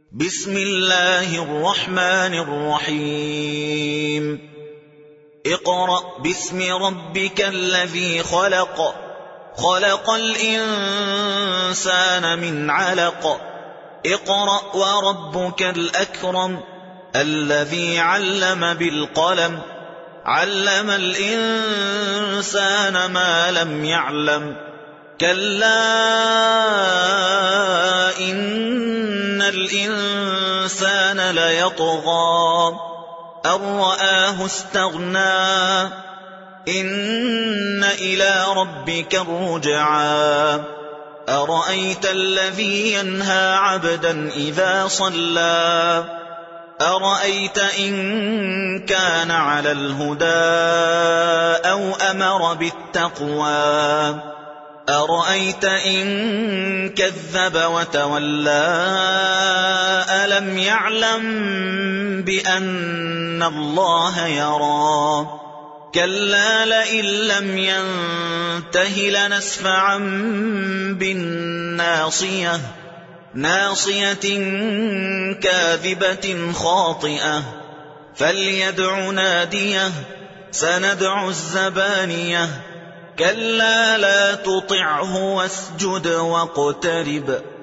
بسم الله الرحمن الرحيم اقرأ باسم ربك الذي خلق خلق الإنسان من علق اقرأ وربك الأكرم الذي علم بالقلم علم الإنسان ما لم يعلم كلا إن الإنسان ليطغى أن رآه استغنى إن إلى ربك الرجعى أرأيت الذي ينهى عبدا إذا صلى أرأيت إن كان على الهدى أو أمر بالتقوى أرأيت إن كذب وتولى ألم يعلم بأن الله يرى كلا لئن لم ينته لنسفعا بالناصية ناصية كاذبة خاطئة فليدع ناديه سندع الزبانية كلا لا تطعه واسجد واقترب